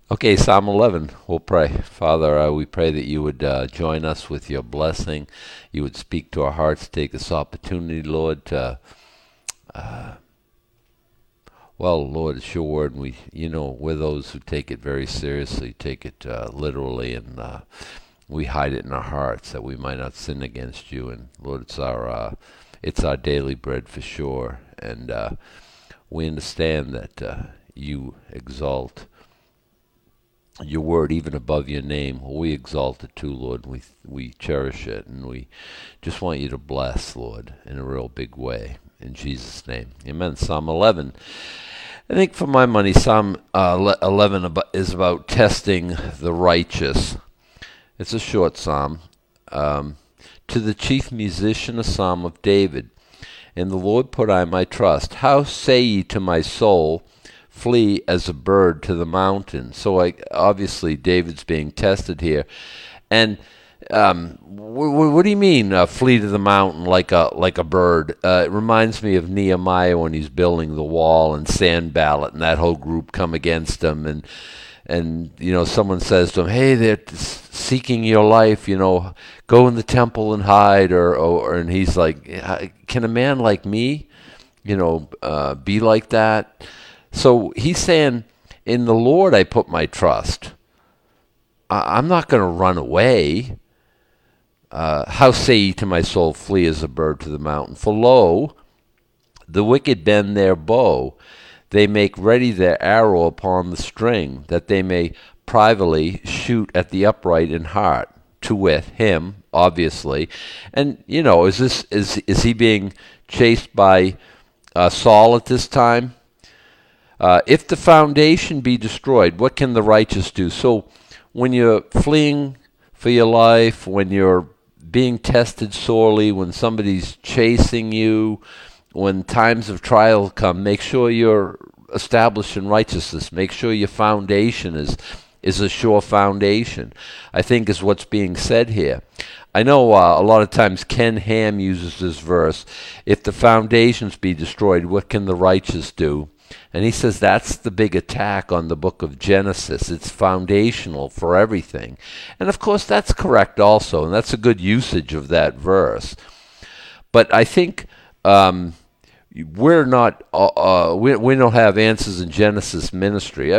Okay, Psalm 11. We'll pray. Father, we pray that you would join us with your blessing. You would speak to our hearts. Take this opportunity, Lord, to, Lord, it's your word, and we're those who take it very seriously, take it literally, and we hide it in our hearts that we might not sin against you. And Lord, it's our daily bread for sure. And we understand that you exalt your word even above your name. We exalt it too, Lord. We cherish it, and we just want you to bless, Lord, in a real big way. In Jesus' name, amen. Psalm 11. I think for my money, Psalm 11 is about testing the righteous. It's a short psalm. To the chief musician, a psalm of David. In the Lord put I my trust. How say ye to my soul, flee as a bird to the mountain? So obviously David's being tested here. And what do you mean, flee to the mountain like a bird? It reminds me of Nehemiah when he's building the wall, and Sanballat and that whole group come against him, and someone says to him, "Hey, they're seeking your life. Go in the temple and hide." And he's like, "Can a man like me, be like that?" So he's saying, "In the Lord I put my trust. I'm not going to run away. How say ye to my soul, flee as a bird to the mountain? For lo, the wicked bend their bow. They make ready their arrow upon the string, that they may privately shoot at the upright in heart," to wit, him, obviously. And, is he being chased by Saul at this time? If the foundation be destroyed, what can the righteous do? So when you're fleeing for your life, when you're being tested sorely, when somebody's chasing you, when times of trial come, make sure you're established in righteousness. Make sure your foundation is a sure foundation, I think, is what's being said here. I know a lot of times Ken Ham uses this verse, if the foundations be destroyed, what can the righteous do? And he says that's the big attack on the book of Genesis. It's foundational for everything. And of course that's correct also, and that's a good usage of that verse. But I think we're not we don't have answers in Genesis ministry.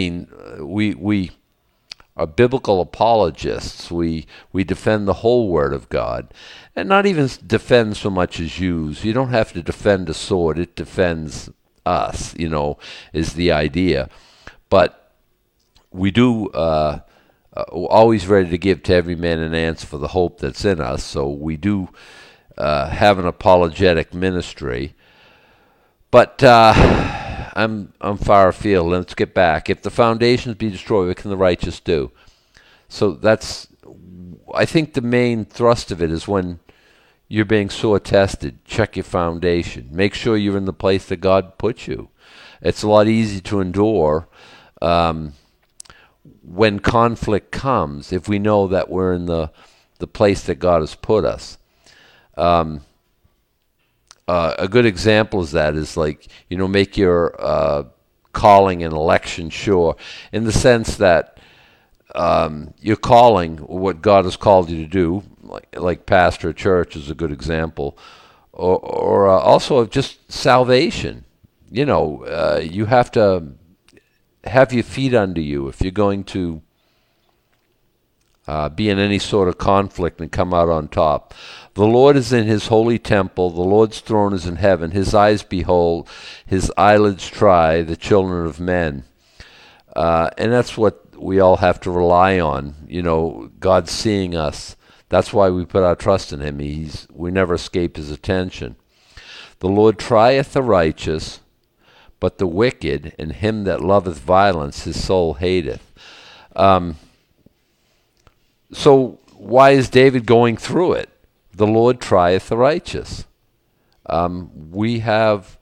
We are biblical apologists. We defend the whole Word of God, and not even defend so much as use. You don't have to defend a sword; it defends us. Is the idea. But we do always ready to give to every man an answer for the hope that's in us. So we do have an apologetic ministry. But I'm far afield. Let's get back. If the foundations be destroyed, what can the righteous do? So I think the main thrust of it is when you're being sore tested, check your foundation. Make sure you're in the place that God put you. It's a lot easier to endure when conflict comes if we know that we're in the place that God has put us. A good example is make your calling and election sure, in the sense that your calling, what God has called you to do, like pastor a church is a good example, or also of just salvation. You have to have your feet under you if you're going to be in any sort of conflict and come out on top. The Lord is in his holy temple. The Lord's throne is in heaven. His eyes behold, his eyelids try the children of men. And that's what we all have to rely on. God's seeing us. That's why we put our trust in him. We never escape his attention. The Lord trieth the righteous, but the wicked and him that loveth violence his soul hateth. So why is David going through it? The Lord trieth the righteous. We have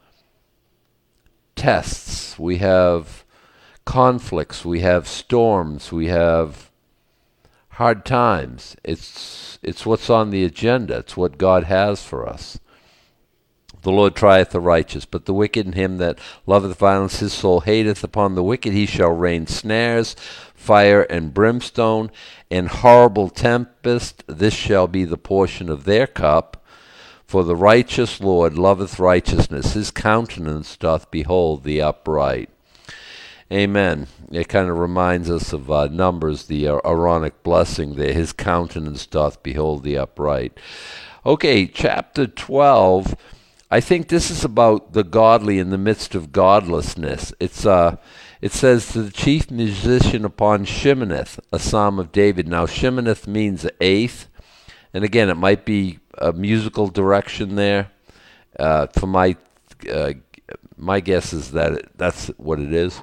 tests. We have conflicts. We have storms. We have hard times. It's what's on the agenda. It's what God has for us. The Lord trieth the righteous, but the wicked and him that loveth violence his soul hateth. Upon the wicked he shall rain snares, fire and brimstone, and horrible tempest. This shall be the portion of their cup. For the righteous Lord loveth righteousness. His countenance doth behold the upright. Amen. It kind of reminds us of Numbers, the Aaronic blessing there. His countenance doth behold the upright. Okay, chapter 12. I think this is about the godly in the midst of godlessness. It says, to the chief musician upon Sheminith, a psalm of David. Now, Sheminith means eighth. And again, it might be a musical direction there. For my guess is that that's what it is.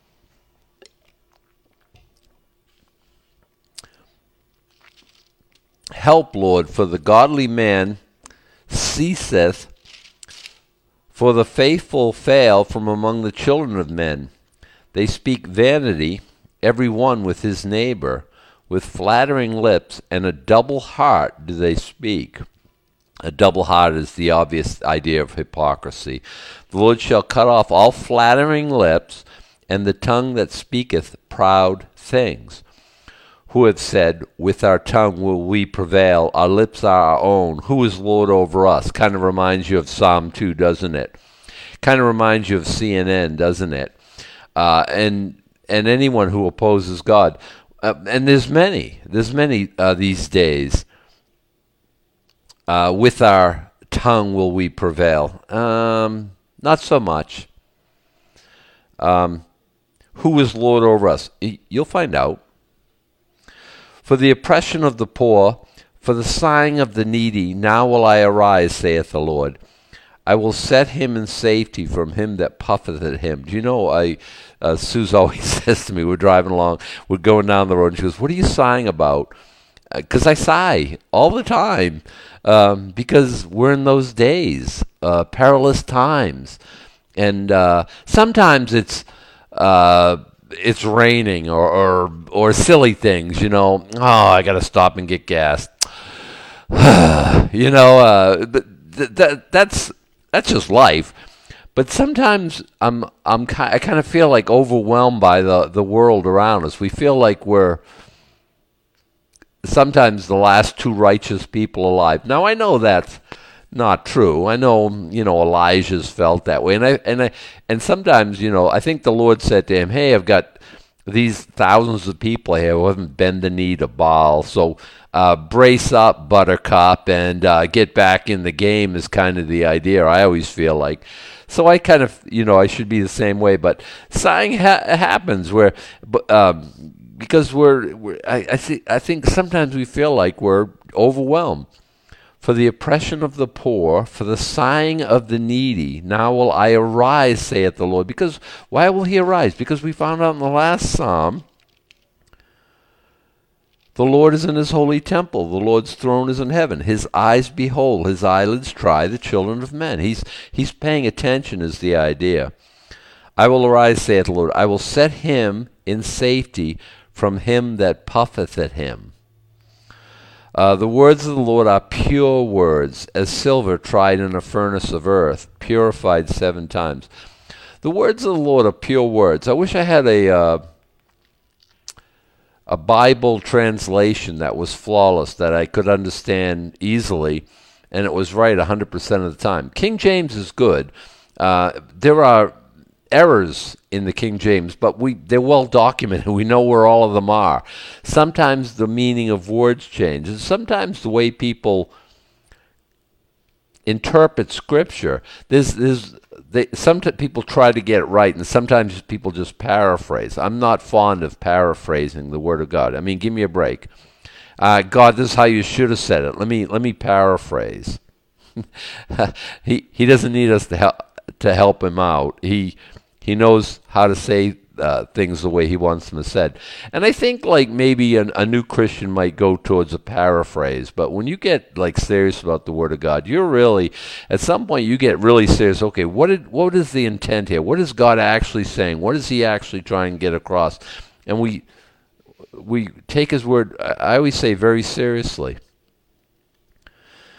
Help, Lord, for the godly man ceaseth, for the faithful fail from among the children of men. They speak vanity, every one with his neighbor. With flattering lips and a double heart do they speak. A double heart is the obvious idea of hypocrisy. The Lord shall cut off all flattering lips, and the tongue that speaketh proud things. Who have said, with our tongue will we prevail, our lips are our own. Who is Lord over us? Kind of reminds you of Psalm 2, doesn't it? Kind of reminds you of CNN, doesn't it? And anyone who opposes God. And there's many these days. With our tongue will we prevail. Not so much. Who is Lord over us? You'll find out. For the oppression of the poor, for the sighing of the needy, now will I arise, saith the Lord. I will set him in safety from him that puffeth at him. Do you know, Suze always says to me, we're driving along, we're going down the road, and she goes, what are you sighing about? Because I sigh all the time, because we're in those days, perilous times. And sometimes it's raining or silly things, you know. Oh, I got to stop and get gas. You know, that's just life. But sometimes I kind of feel like overwhelmed by the world around us. We feel like we're sometimes the last two righteous people alive. Now I know that's not true. I know, you know, Elijah's felt that way, and sometimes, you know, I think the Lord said to him, "Hey, I've got these thousands of people here who haven't bent the knee to Baal, so brace up, Buttercup, and get back in the game." Is kind of the idea. I always feel like. So I kind of, you know, I should be the same way, but sighing happens where, because I think sometimes we feel like we're overwhelmed. For the oppression of the poor, for the sighing of the needy, now will I arise, saith the Lord. Because, why will he arise? Because we found out in the last psalm, the Lord is in his holy temple. The Lord's throne is in heaven. His eyes behold, his eyelids try the children of men. He's paying attention is the idea. I will arise, saith the Lord. I will set him in safety from him that puffeth at him. The words of the Lord are pure words, as silver tried in a furnace of earth, purified 7 times. The words of the Lord are pure words. I wish I had a Bible translation that was flawless, that I could understand easily, and it was right 100% of the time. King James is good. There are errors in the King James, but they're well documented. We know where all of them are. Sometimes the meaning of words change, and sometimes the way people interpret Scripture. Sometimes people try to get it right, and sometimes people just paraphrase. I'm not fond of paraphrasing the Word of God. I mean, give me a break. God, this is how you should have said it. Let me paraphrase. He doesn't need us to help him out. He knows how to say things the way he wants them said. And I think like maybe a new Christian might go towards a paraphrase, but when you get like serious about the Word of God, you're really, at some point you get really serious. Okay, what is the intent here? What is God actually saying? What is he actually trying to get across? And we take his word, I always say, very seriously.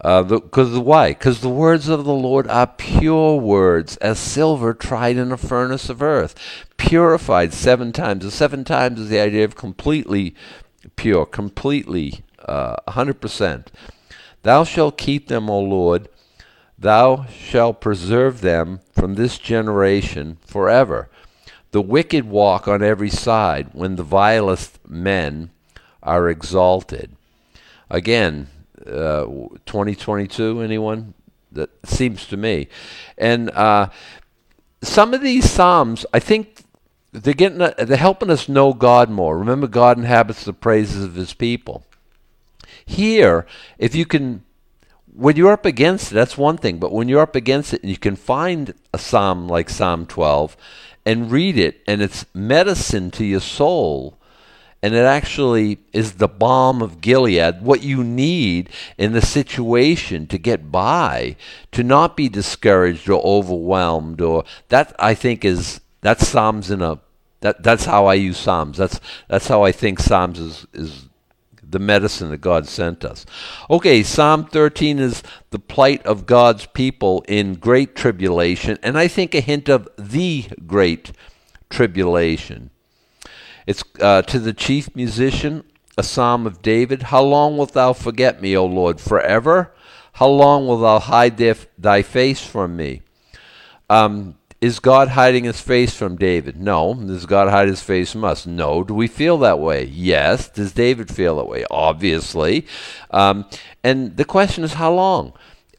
Why? Because the words of the Lord are pure words, as silver tried in a furnace of earth, purified 7 times. The 7 times is the idea of completely pure, completely 100%. Thou shalt keep them, O Lord. Thou shalt preserve them from this generation forever. The wicked walk on every side when the vilest men are exalted. Again, 2022, anyone? That seems to me. And some of these Psalms, I think they're helping us know God more. Remember, God inhabits the praises of his people. Here, if you can, when you're up against it, that's one thing, but when you're up against it and you can find a psalm like Psalm 12 and read it, and it's medicine to your soul, and it actually is the balm of Gilead, what you need in the situation to get by, to not be discouraged or overwhelmed, or that I think that's Psalms that's how I use Psalms. That's how I think Psalms is the medicine that God sent us. Okay, Psalm 13 is the plight of God's people in great tribulation, and I think a hint of the great tribulation. It's to the chief musician, a psalm of David. How long wilt thou forget me, O Lord, forever? How long wilt thou hide thy face from me? Is God hiding his face from David? No. Does God hide his face from us? No. Do we feel that way? Yes. Does David feel that way? Obviously. And the question is, how long?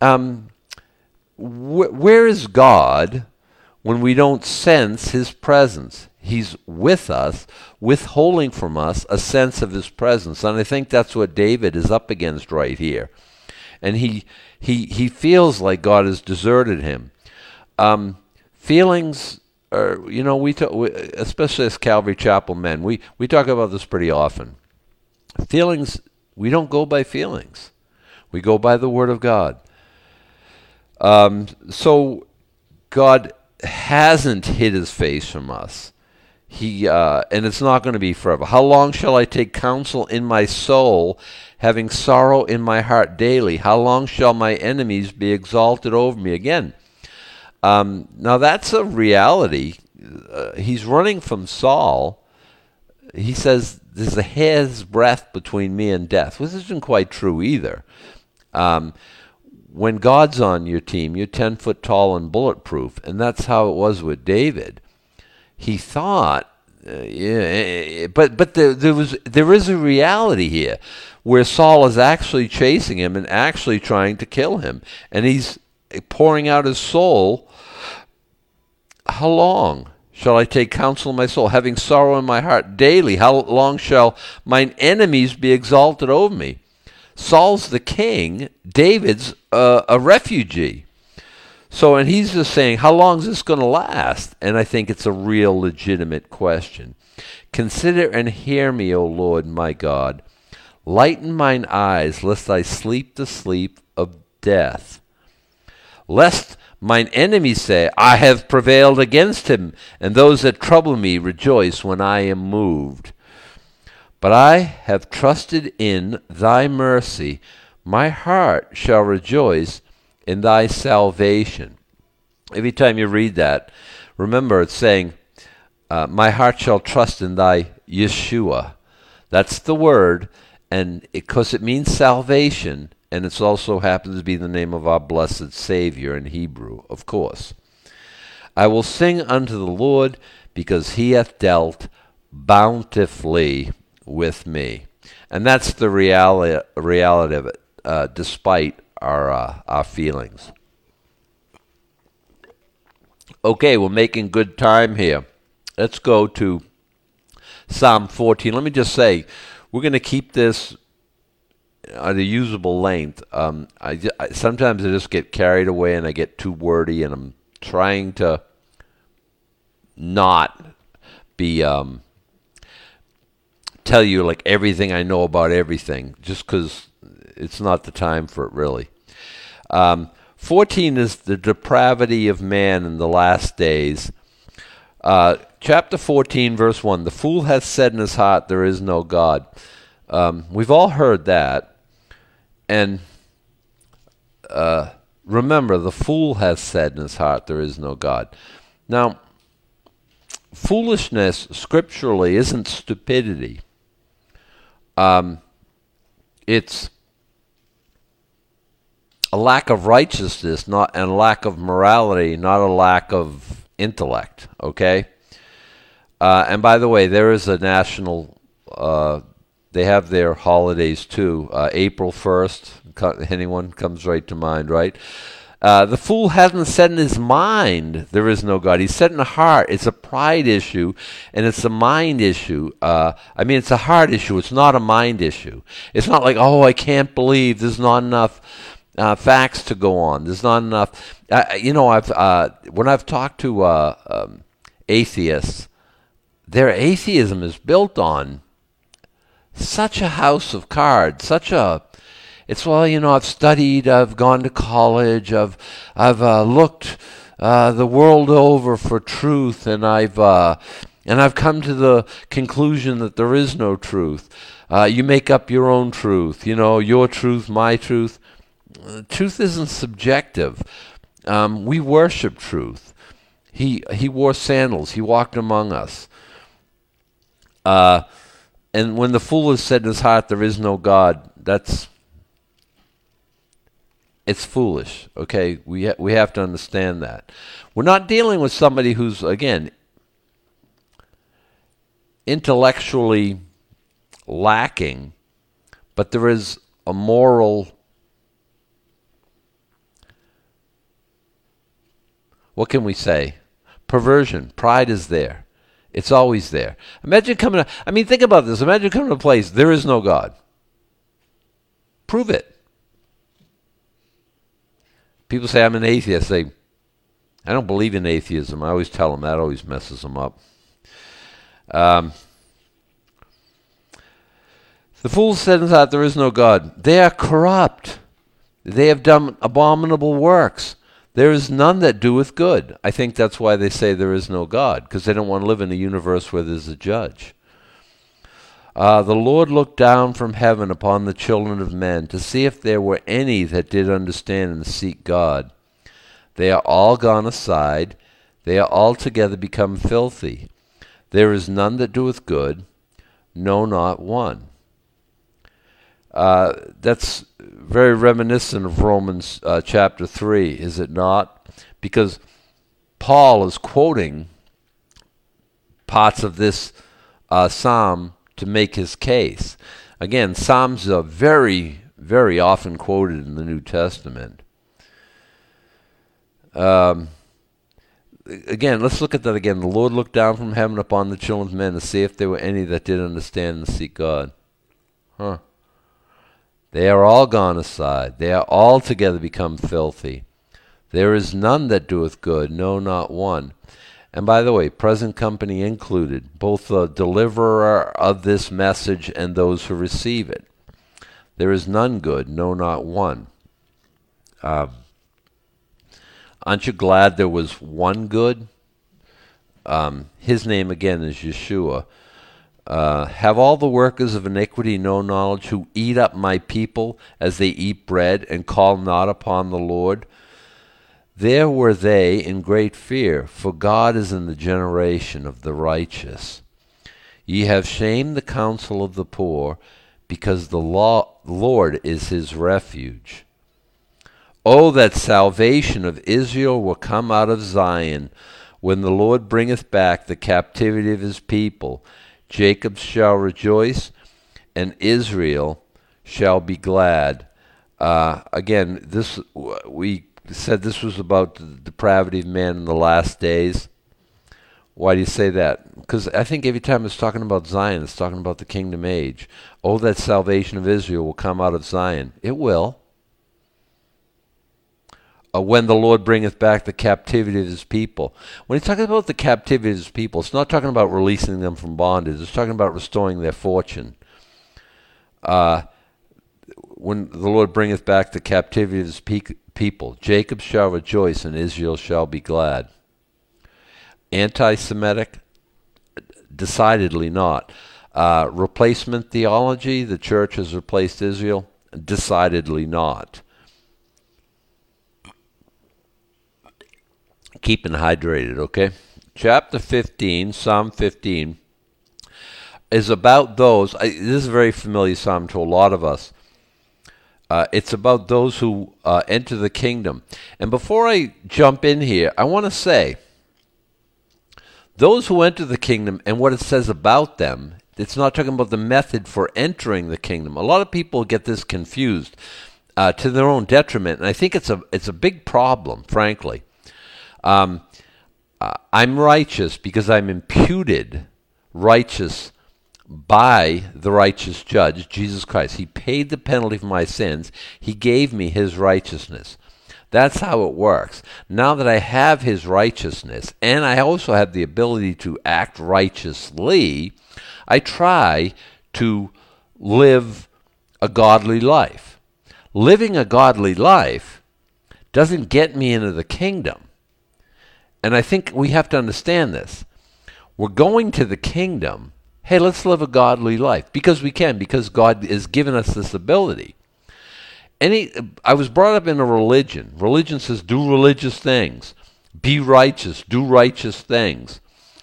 Where is God when we don't sense his presence? He's with us, withholding from us a sense of his presence. And I think that's what David is up against right here. And he feels like God has deserted him. Feelings are, especially as Calvary Chapel men, we talk about this pretty often. Feelings, we don't go by feelings. We go by the Word of God. So God hasn't hid his face from us. And it's not going to be forever. How long shall I take counsel in my soul, having sorrow in my heart daily? How long shall my enemies be exalted over me? Again, now that's a reality. He's running from Saul. He says, there's a hair's breadth between me and death, which isn't quite true either. When God's on your team, you're 10 foot tall and bulletproof, and that's how it was with David. He thought, but there is a reality here where Saul is actually chasing him and actually trying to kill him, and he's pouring out his soul. How long shall I take counsel in my soul, having sorrow in my heart daily? How long shall mine enemies be exalted over me? Saul's the king. David's a refugee. So, and he's just saying, how long is this going to last? And I think it's a real legitimate question. Consider and hear me, O Lord, my God. Lighten mine eyes, lest I sleep the sleep of death. Lest mine enemies say, I have prevailed against him, and those that trouble me rejoice when I am moved. But I have trusted in thy mercy. My heart shall rejoice in thy salvation. Every time you read that, remember it's saying, my heart shall trust in thy Yeshua. That's the word, and because it means salvation, and it also happens to be the name of our blessed Savior in Hebrew, of course. I will sing unto the Lord, because he hath dealt bountifully with me. And that's the reality of it, despite our feelings. Okay, we're making good time here. Let's go to Psalm 14. Let me just say, we're going to keep this at a usable length. Sometimes I just get carried away and I get too wordy, and I'm trying to not be tell you like everything I know about everything, just because it's not the time for it really. 14 is the depravity of man in the last days. Chapter 14, verse 1, the fool hath said in his heart, there is no God. We've all heard that. And remember, the fool has said in his heart, there is no God. Now, foolishness scripturally isn't stupidity. It's a lack of righteousness, and a lack of morality, not a lack of intellect. Okay. And by the way, there is a national. They have their holidays too. April 1st. Anyone comes right to mind, right? The fool hasn't said in his mind, there is no God. He said in the heart. It's a pride issue, and it's a mind issue. It's a heart issue. It's not a mind issue. It's not like, oh, I can't believe there's not enough facts to go on. There's not enough. When I've talked to atheists, their atheism is built on such a house of cards, I've studied, I've gone to college, I've looked the world over for truth, and I've come to the conclusion that there is no truth. You make up your own truth, your truth, my truth. Truth isn't subjective. We worship truth. He wore sandals. He walked among us. And when the fool has said in his heart, there is no God, it's foolish, okay? We have to understand that. We're not dealing with somebody who's, again, intellectually lacking, but there is a moral, what can we say? Perversion. Pride is there. It's always there. Imagine think about this. Imagine coming to a place, there is no God. Prove it. People say, I'm an atheist. I don't believe in atheism. I always tell them that. Always messes them up. The fool said in his heart, there is no God. They are corrupt. They have done abominable works. There is none that doeth good. I think that's why they say there is no God, because they don't want to live in a universe where there's a judge. The Lord looked down from heaven upon the children of men to see if there were any that did understand and seek God. They are all gone aside. They are altogether become filthy. There is none that doeth good, no, not one. That's very reminiscent of Romans chapter 3, is it not? Because Paul is quoting parts of this psalm to make his case. Again, psalms are very, very often quoted in the New Testament. Again, let's look at that again. The Lord looked down from heaven upon the children of men to see if there were any that did understand and seek God. They are all gone aside. They are altogether become filthy. There is none that doeth good, no, not one. And by the way, present company included, both the deliverer of this message and those who receive it. There is none good, no, not one. Aren't you glad there was one good? His name again is Yeshua. Have all the workers of iniquity no knowledge, who eat up my people as they eat bread, and call not upon the Lord? There were they in great fear, for God is in the generation of the righteous. Ye have shamed the counsel of the poor, because the Lord is his refuge. Oh, that salvation of Israel will come out of Zion, when the Lord bringeth back the captivity of his people. Jacob shall rejoice, and Israel shall be glad. Again, we said this was about the depravity of man in the last days. Why do you say that? Because I think every time it's talking about Zion, it's talking about the kingdom age. Oh, that salvation of Israel will come out of Zion. It will. When the Lord bringeth back the captivity of his people. When he's talking about the captivity of his people, it's not talking about releasing them from bondage. It's talking about restoring their fortune. When the Lord bringeth back the captivity of his people, Jacob shall rejoice and Israel shall be glad. Anti-Semitic? Decidedly not. Replacement theology, the church has replaced Israel? Decidedly not. Keeping hydrated, okay? Chapter 15, Psalm 15, is about those. This is a very familiar psalm to a lot of us. It's about those who enter the kingdom. And before I jump in here, I want to say, those who enter the kingdom and what it says about them, it's not talking about the method for entering the kingdom. A lot of people get this confused to their own detriment, and I think it's a big problem, frankly. I'm righteous because I'm imputed righteous by the righteous judge, Jesus Christ. He paid the penalty for my sins. He gave me his righteousness. That's how it works. Now that I have his righteousness, and I also have the ability to act righteously, I try to live a godly life. Living a godly life doesn't get me into the kingdom. And I think we have to understand this. We're going to the kingdom. Hey, let's live a godly life. Because we can, because God has given us this ability. I was brought up in a religion. Religion says, do religious things. Be righteous. Do righteous things.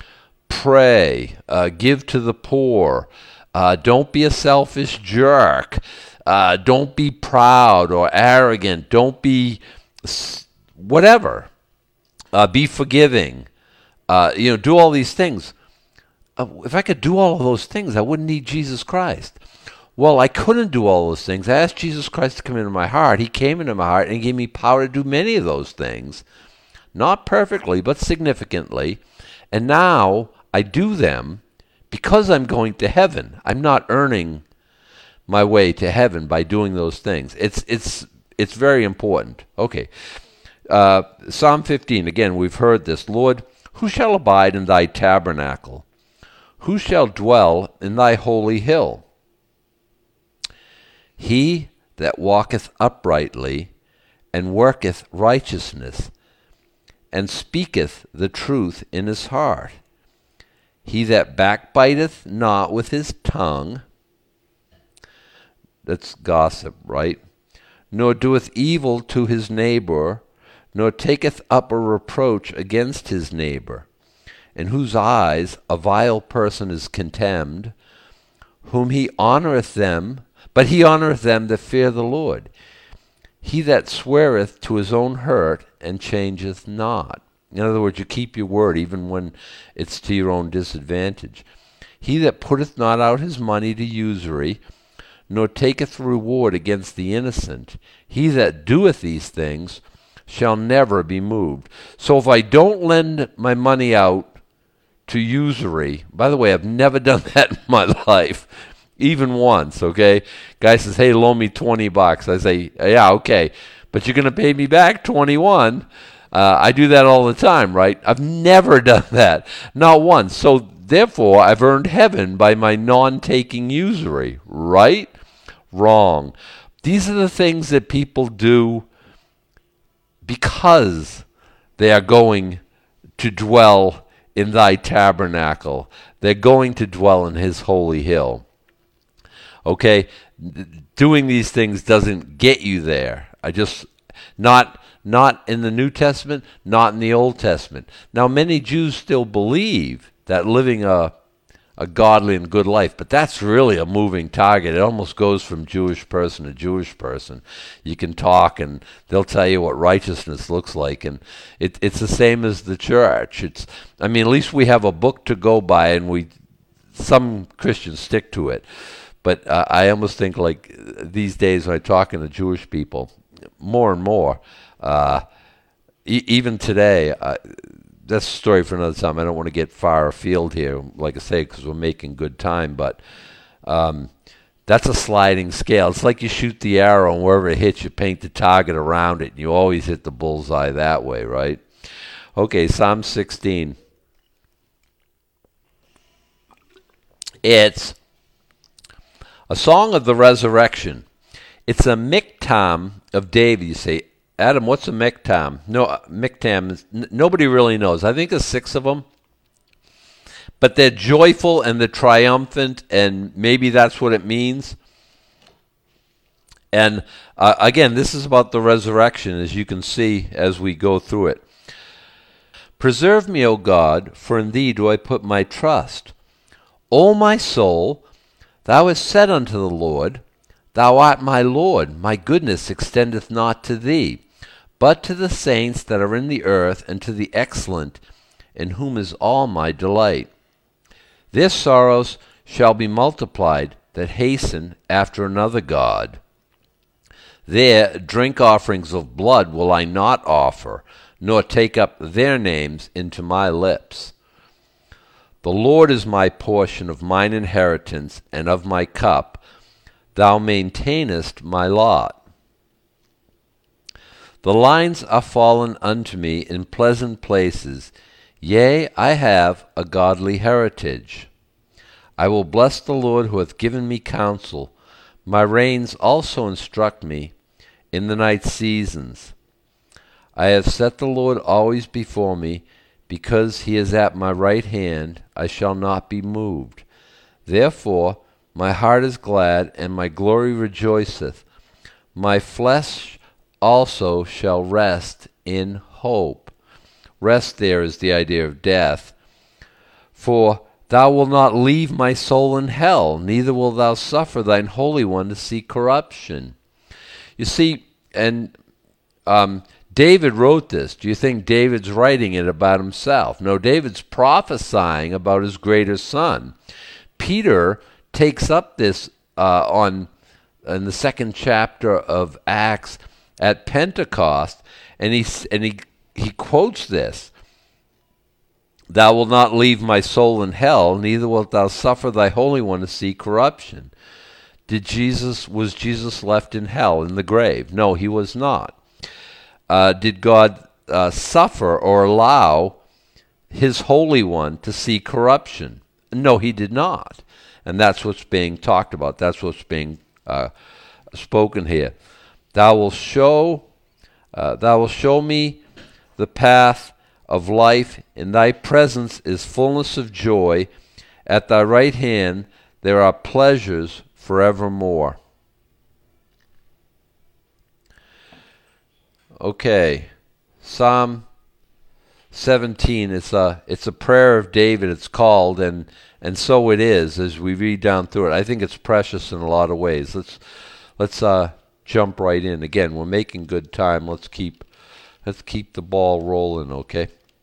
Pray. Give to the poor. Don't be a selfish jerk. Don't be proud or arrogant. Don't be whatever. Be forgiving. Do all these things. If I could do all of those things, I wouldn't need Jesus Christ. Well, I couldn't do all those things. I asked Jesus Christ to come into my heart. He came into my heart and he gave me power to do many of those things. Not perfectly, but significantly. And now I do them because I'm going to heaven. I'm not earning my way to heaven by doing those things. It's very important. Okay. Psalm 15, again, we've heard this. Lord, who shall abide in thy tabernacle? Who shall dwell in thy holy hill? He that walketh uprightly, and worketh righteousness, and speaketh the truth in his heart. He that backbiteth not with his tongue, that's gossip, right? Nor doeth evil to his neighbor, nor taketh up a reproach against his neighbor, in whose eyes a vile person is contemned, whom he honoureth them, but he honoureth them that fear the Lord. He that sweareth to his own hurt and changeth not. In other words, you keep your word even when it's to your own disadvantage. He that putteth not out his money to usury, nor taketh reward against the innocent, he that doeth these things shall never be moved. So if I don't lend my money out to usury, by the way, I've never done that in my life, even once, okay? Guy says, hey, loan me $20. I say, yeah, okay, but you're going to pay me back 21. I do that all the time, right? I've never done that, not once. So therefore, I've earned heaven by my non-taking usury, right? Wrong. These are the things that people do because they are going to dwell in thy tabernacle. They're going to dwell in his holy hill. Okay? Doing these things doesn't get you there. Not in the New Testament, not in the Old Testament. Now, many Jews still believe that living a godly and good life, but that's really a moving target. It almost goes from Jewish person to Jewish person. You can talk and they'll tell you what righteousness looks like, and it's the same as the church. At least we have a book to go by, and some Christians stick to it. But I almost think like these days when I'm talking to Jewish people, more and more, even today, that's a story for another time. I don't want to get far afield here, like I say, because we're making good time. But that's a sliding scale. It's like you shoot the arrow, and wherever it hits, you paint the target around it. And you always hit the bullseye that way, right? Okay, Psalm 16. It's a song of the resurrection. It's a miktam of David. You say, Adam, what's a miktam? No, miktam, nobody really knows. I think there's 6 of them. But they're joyful and they're triumphant, and maybe that's what it means. And again, this is about the resurrection, as you can see as we go through it. Preserve me, O God, for in thee do I put my trust. O my soul, thou hast said unto the Lord, Thou art my Lord, my goodness extendeth not to thee, but to the saints that are in the earth, and to the excellent, in whom is all my delight. Their sorrows shall be multiplied that hasten after another god. Their drink offerings of blood will I not offer, nor take up their names into my lips. The Lord is my portion of mine inheritance, and of my cup. Thou maintainest my lot. The lines are fallen unto me in pleasant places. Yea, I have a godly heritage. I will bless the Lord who hath given me counsel. My reins also instruct me in the night seasons. I have set the Lord always before me. Because he is at my right hand, I shall not be moved. Therefore my heart is glad, and my glory rejoiceth. My flesh also shall rest in hope. Rest there is the idea of death. For thou wilt not leave my soul in hell, neither wilt thou suffer thine Holy One to see corruption. You see, and David wrote this. Do you think David's writing it about himself? No, David's prophesying about his greater son. Peter takes up this in the second chapter of Acts at Pentecost, and he quotes this. Thou wilt not leave my soul in hell, neither wilt thou suffer thy Holy One to see corruption. Was Jesus left in hell, in the grave? No, he was not. Did God suffer or allow his Holy One to see corruption? No, he did not. And that's what's being talked about. That's what's being spoken here. Thou wilt show me the path of life. In thy presence is fullness of joy. At thy right hand there are pleasures forevermore. Okay, Psalm 17. It's a prayer of David. It's called, and so it is as we read down through it. I think it's precious in a lot of ways. Let's jump right in. Again, we're making good time. Let's keep the ball rolling. Okay.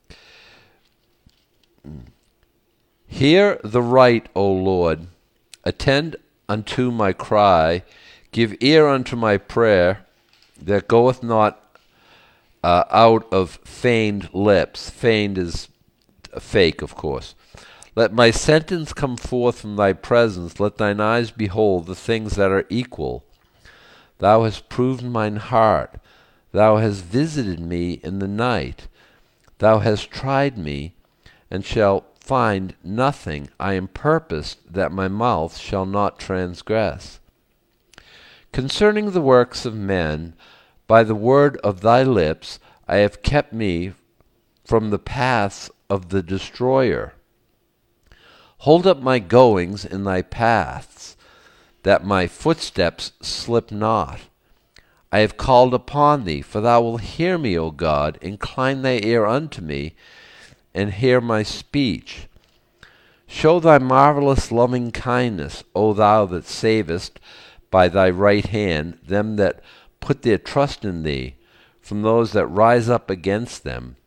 Hear the right, O Lord. Attend unto my cry. Give ear unto my prayer, that goeth not out of feigned lips. Feigned is fake, of course. Let my sentence come forth from thy presence. Let thine eyes behold the things that are equal. Thou hast proved mine heart. Thou hast visited me in the night. Thou hast tried me, and shalt find nothing. I am purposed that my mouth shall not transgress. Concerning the works of men, by the word of thy lips, I have kept me from the paths of the destroyer. Hold up my goings in thy paths, that my footsteps slip not. I have called upon thee, for thou wilt hear me, O God. Incline thy ear unto me, and hear my speech. Show thy marvelous loving kindness, O thou that savest by thy right hand them that put their trust in thee, from those that rise up against them.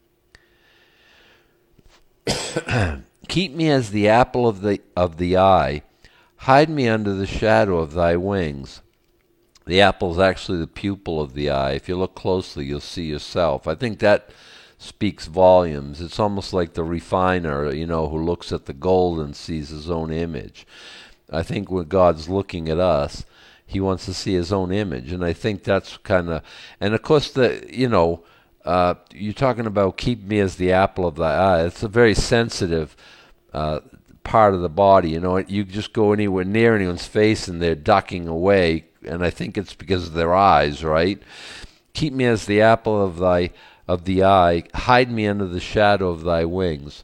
Keep me as the apple of the eye. Hide me under the shadow of thy wings. The apple is actually the pupil of the eye. If you look closely, you'll see yourself. I think that speaks volumes. It's almost like the refiner, who looks at the gold and sees his own image. I think when God's looking at us, he wants to see his own image. And I think that's kind of, and of course, you're talking about keep me as the apple of thy eye. It's a very sensitive part of the body. You just go anywhere near anyone's face and they're ducking away. And I think it's because of their eyes, right? Keep me as the apple of the eye. Hide me under the shadow of thy wings.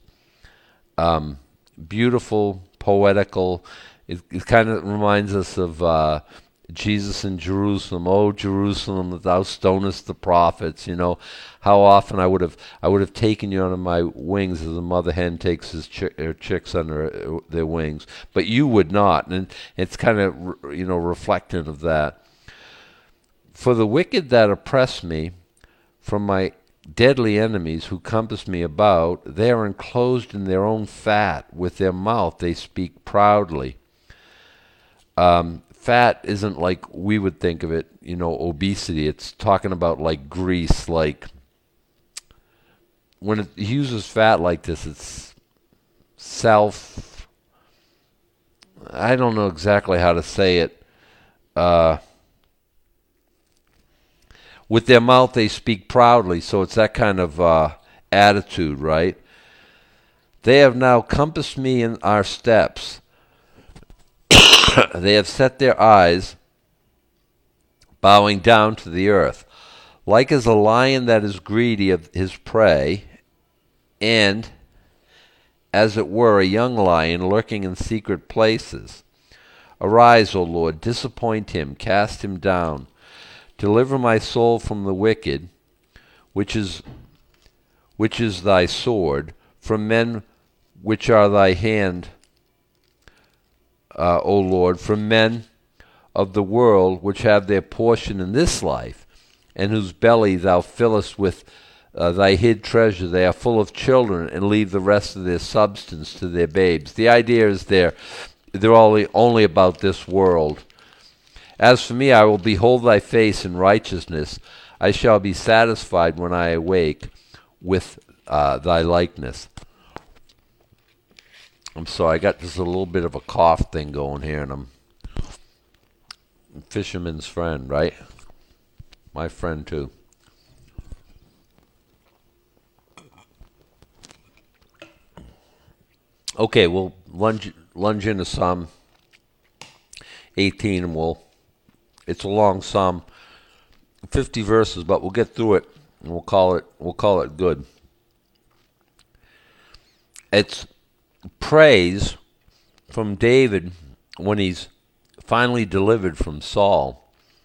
Beautiful, poetical. It kind of reminds us of Jesus in Jerusalem, "O Jerusalem, that thou stonest the prophets," how often I would have taken you under my wings as a mother hen takes her chicks under their wings, but you would not. And it's kind of reflective of that. "For the wicked that oppress me, from my deadly enemies who compass me about, they are enclosed in their own fat. With their mouth they speak proudly." Fat isn't like we would think of it, obesity. It's talking about like grease, like when it uses fat like this, it's I don't know exactly how to say it. With their mouth they speak proudly, so it's that kind of attitude, right? "They have now compassed me in our steps. They have set their eyes, bowing down to the earth, like as a lion that is greedy of his prey, and, as it were, a young lion lurking in secret places. Arise, O Lord, disappoint him, cast him down. Deliver my soul from the wicked, which is thy sword, from men which are thy hand, O Lord, from men of the world which have their portion in this life, and whose belly thou fillest with thy hid treasure. They are full of children, and leave the rest of their substance to their babes." The idea is they're only about this world. "As for me, I will behold thy face in righteousness. I shall be satisfied when I awake with thy likeness." I'm sorry, I got just a little bit of a cough thing going here, and I'm fisherman's friend, right? My friend too. Okay, we'll lunge into Psalm 18, and it's a long psalm, 50 verses, but we'll get through it, and we'll call it good. It's praise from David when he's finally delivered from Saul.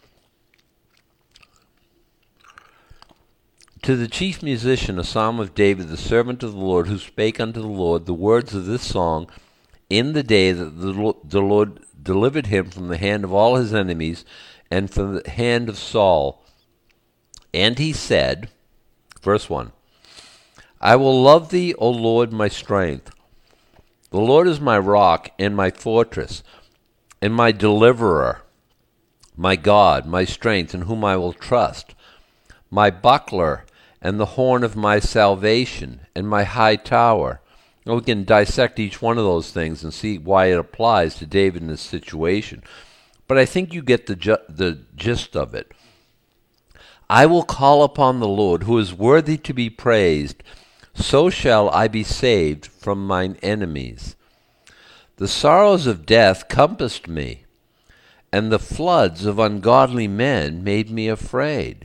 "To the chief musician, a psalm of David, the servant of the Lord, who spake unto the Lord the words of this song in the day that the Lord delivered him from the hand of all his enemies and from the hand of Saul. And he said," verse 1, "I will love thee, O Lord, my strength. The Lord is my rock and my fortress, and my deliverer, my God, my strength, in whom I will trust, my buckler and the horn of my salvation, and my high tower." Well, we can dissect each one of those things and see why it applies to David in this situation. But I think you get the gist of it. "I will call upon the Lord, who is worthy to be praised. So shall I be saved from mine enemies. The sorrows of death compassed me, and the floods of ungodly men made me afraid.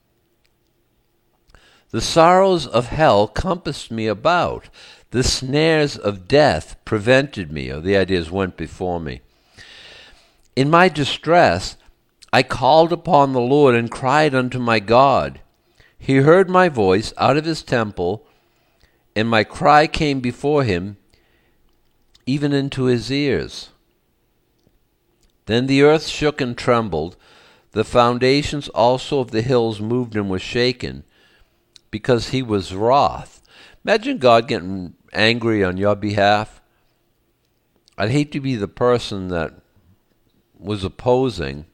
The sorrows of hell compassed me about. The snares of death prevented me," or the ideas went before me. "In my distress I called upon the Lord and cried unto my God. He heard my voice out of his temple, and my cry came before him, even into his ears. Then the earth shook and trembled. The foundations also of the hills moved and were shaken, because he was wroth." Imagine God getting angry on your behalf. I'd hate to be the person that was opposing.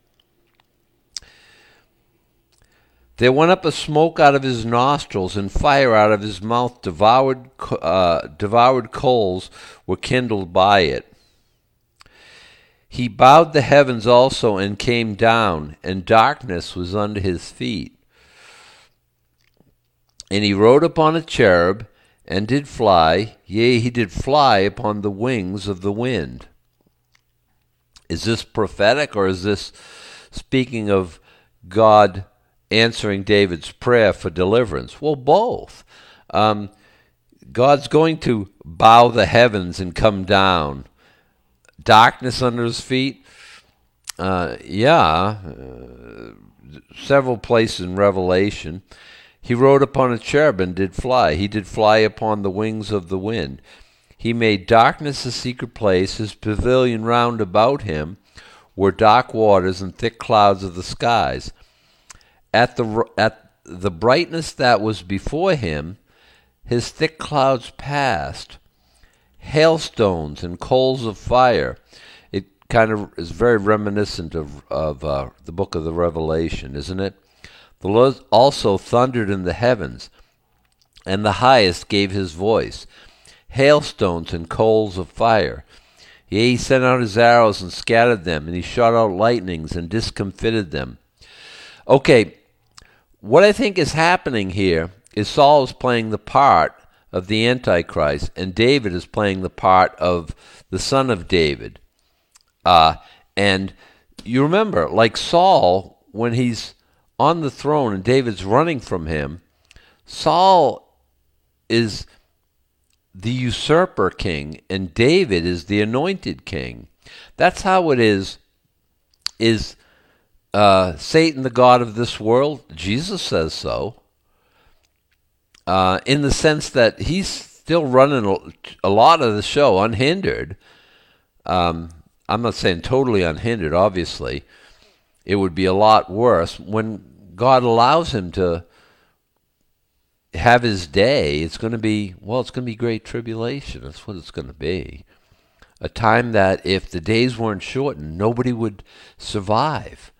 "There went up a smoke out of his nostrils, and fire out of his mouth. Devoured coals were kindled by it. He bowed the heavens also and came down, and darkness was under his feet. And he rode upon a cherub, and did fly, yea, he did fly upon the wings of the wind." Is this prophetic, or is this speaking of God answering David's prayer for deliverance? Well, both. God's going to bow the heavens and come down. Darkness under his feet. several places in Revelation. He rode upon a cherub and did fly. He did fly upon the wings of the wind. He made darkness a secret place. His pavilion round about him were dark waters and thick clouds of the skies. At the brightness that was before him, his thick clouds passed. Hailstones and coals of fire. It kind of is very reminiscent of the book of the Revelation, isn't it? The Lord also thundered in the heavens, and the highest gave his voice. Hailstones and coals of fire. Yea, he sent out his arrows and scattered them, and he shot out lightnings and discomfited them. Okay, what I think is happening here is Saul is playing the part of the Antichrist, and David is playing the part of the son of David. And you remember, like Saul, when he's on the throne and David's running from him, Saul is the usurper king, and David is the anointed king. That's how it is. Is Satan the god of this world? Jesus says so. In the sense that he's still running a lot of the show unhindered. I'm not saying totally unhindered, obviously. It would be a lot worse. When God allows him to have his day, it's going to be great tribulation. That's what it's going to be. A time that if the days weren't shortened, nobody would survive.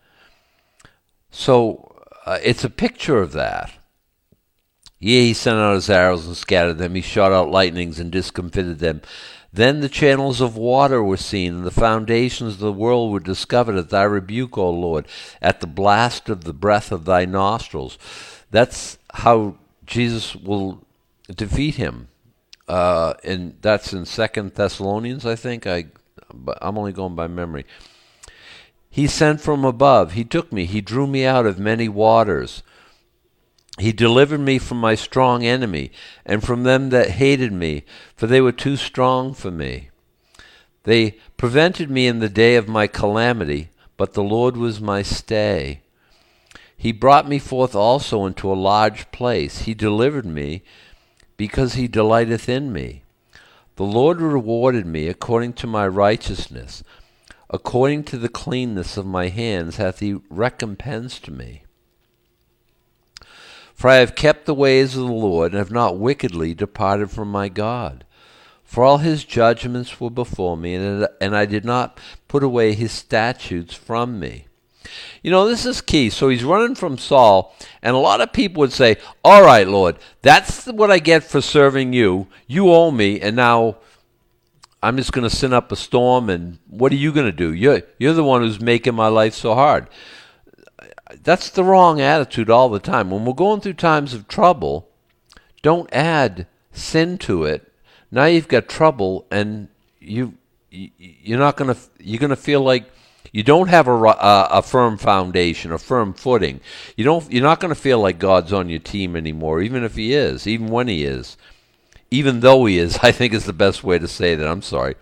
So it's a picture of that. Yea, he sent out his arrows and scattered them. He shot out lightnings and discomfited them. Then the channels of water were seen, and the foundations of the world were discovered at thy rebuke, O Lord, at the blast of the breath of thy nostrils. That's how Jesus will defeat him. And that's in 2 Thessalonians, I think. I'm only going by memory. He sent from above. He took me. He drew me out of many waters. He delivered me from my strong enemy and from them that hated me, for they were too strong for me. They prevented me in the day of my calamity, but the Lord was my stay. He brought me forth also into a large place. He delivered me because he delighteth in me. The Lord rewarded me according to my righteousness. According to the cleanness of my hands hath he recompensed me. For I have kept the ways of the Lord, and have not wickedly departed from my God. For all his judgments were before me, and I did not put away his statutes from me. You know, this is key. So he's running from Saul, and a lot of people would say, all right, Lord, that's what I get for serving you. You owe me, and now I'm just going to send up a storm, and what are you going to do? You're the one who's making my life so hard. That's the wrong attitude all the time. When we're going through times of trouble, don't add sin to it. Now you've got trouble, and you're going to feel like you don't have a firm foundation, a firm footing. You're not going to feel like God's on your team anymore, even if he is, even when he is. Even though he is, I think is the best way to say that. I'm sorry.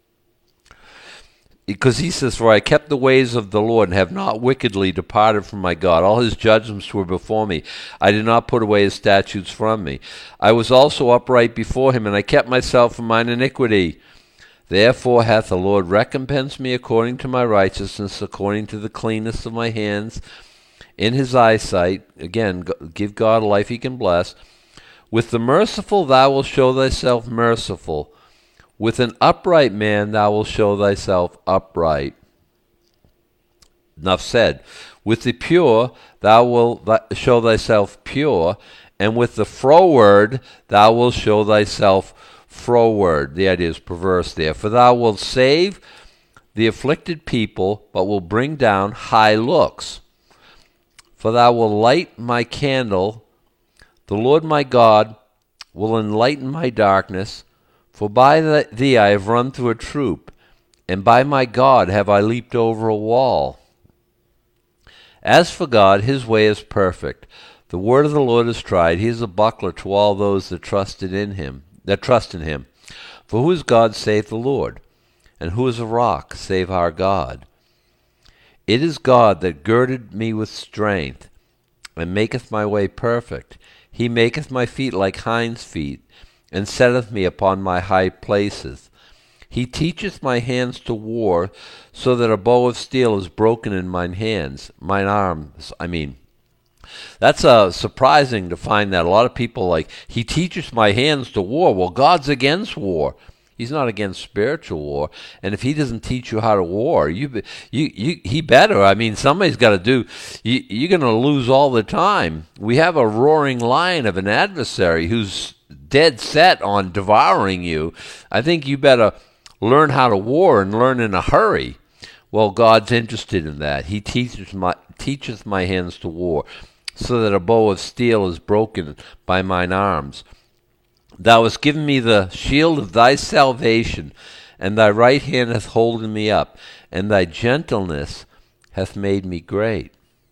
Because he says, for I kept the ways of the Lord, and have not wickedly departed from my God. All his judgments were before me. I did not put away his statutes from me. I was also upright before him, and I kept myself from mine iniquity. Therefore hath the Lord recompensed me according to my righteousness, according to the cleanness of my hands, in his eyesight. Again, give God a life he can bless. With the merciful thou wilt show thyself merciful. With an upright man thou wilt show thyself upright. Enough said. With the pure thou wilt show thyself pure, and with the froward thou wilt show thyself froward. The idea is perverse there. For thou wilt save the afflicted people, but will bring down high looks. For thou wilt light my candle. The Lord my God will enlighten my darkness. For by thee I have run through a troop, and by my God have I leaped over a wall. As for God, his way is perfect. The word of the Lord is tried. He is a buckler to all those that trust in him. For who is God save the Lord? And who is a rock save our God? It is God that girded me with strength, and maketh my way perfect. He maketh my feet like hinds' feet, and setteth me upon my high places. He teacheth my hands to war, so that a bow of steel is broken in mine hands, mine arms, That's surprising to find that a lot of people he teaches my hands to war. Well, God's against war. He's not against spiritual war. And if he doesn't teach you how to war, he better. Somebody's got to do. You're going to lose all the time. We have a roaring lion of an adversary who's dead set on devouring you. I think you better learn how to war and learn in a hurry. Well, God's interested in that. He teacheth my hands to war, so that a bow of steel is broken by mine arms. Thou hast given me the shield of thy salvation, and thy right hand hath holden me up, and thy gentleness hath made me great.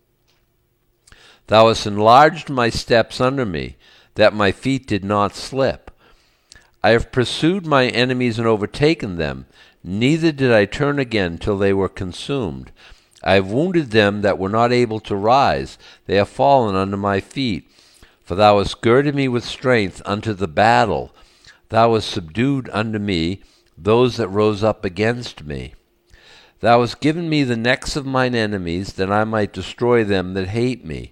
Thou hast enlarged my steps under me, that my feet did not slip. I have pursued my enemies and overtaken them, neither did I turn again till they were consumed. I have wounded them that were not able to rise. They have fallen under my feet. For thou hast girded me with strength unto the battle. Thou hast subdued unto me those that rose up against me. Thou hast given me the necks of mine enemies, that I might destroy them that hate me.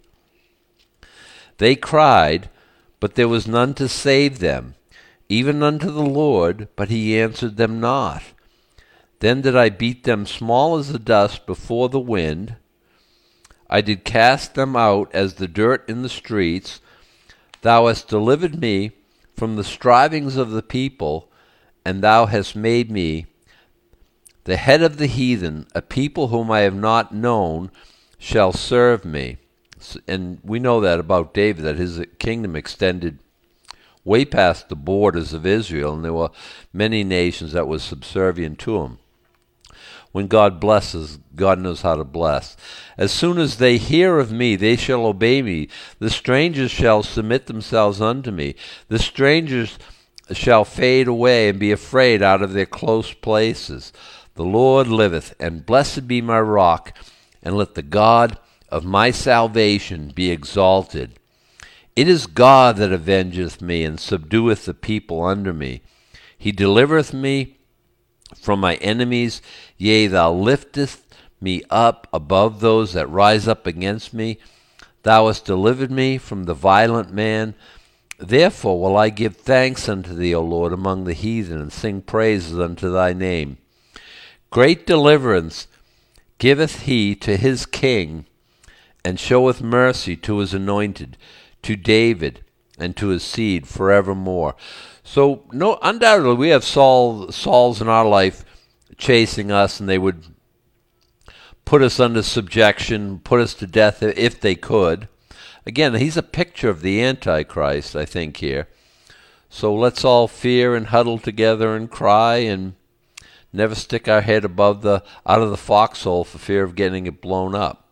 They cried, but there was none to save them, even unto the Lord, but he answered them not. Then did I beat them small as the dust before the wind. I did cast them out as the dirt in the streets. Thou hast delivered me from the strivings of the people, and thou hast made me the head of the heathen. A people whom I have not known shall serve me. And we know that about David, that his kingdom extended way past the borders of Israel, and there were many nations that were subservient to him. When God blesses, God knows how to bless. As soon as they hear of me, they shall obey me. The strangers shall submit themselves unto me. The strangers shall fade away and be afraid out of their close places. The Lord liveth, and blessed be my rock, and let the God of my salvation be exalted. It is God that avengeth me, and subdueth the people under me. He delivereth me from my enemies. Yea, thou liftest me up above those that rise up against me. Thou hast delivered me from the violent man. Therefore will I give thanks unto thee, O Lord, among the heathen, and sing praises unto thy name. Great deliverance giveth he to his king, and showeth mercy to his anointed, to David, and to his seed forevermore. So, no, undoubtedly, we have Sauls in our life chasing us, and they would put us under subjection, put us to death if they could. Again, he's a picture of the Antichrist, I think, here. So let's all fear and huddle together and cry and never stick our head out of the foxhole for fear of getting it blown up.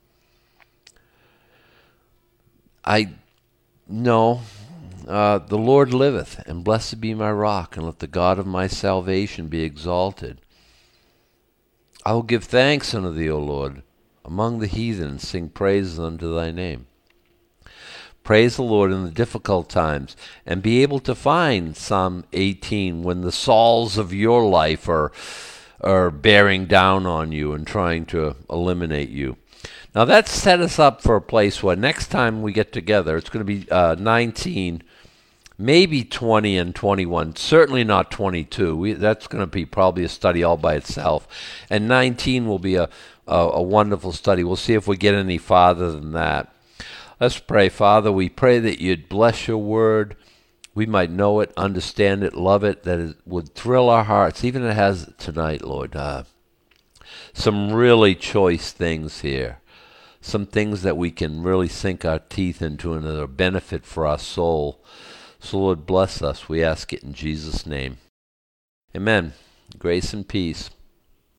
The Lord liveth, and blessed be my rock, and let the God of my salvation be exalted. I will give thanks unto thee, O Lord, among the heathen, and sing praises unto thy name. Praise the Lord in the difficult times, and be able to find Psalm 18 when the Sauls of your life are bearing down on you and trying to eliminate you. Now that set us up for a place where next time we get together, it's going to be 19, maybe 20 and 21, certainly not 22. That's going to be probably a study all by itself. And 19 will be a wonderful study. We'll see if we get any farther than that. Let's pray. Father, we pray that you'd bless your word. We might know it, understand it, love it, that it would thrill our hearts, even as it has tonight, Lord. Some really choice things here. Some things that we can really sink our teeth into and that are a benefit for our soul. So, Lord, bless us. We ask it in Jesus' name. Amen. Grace and peace.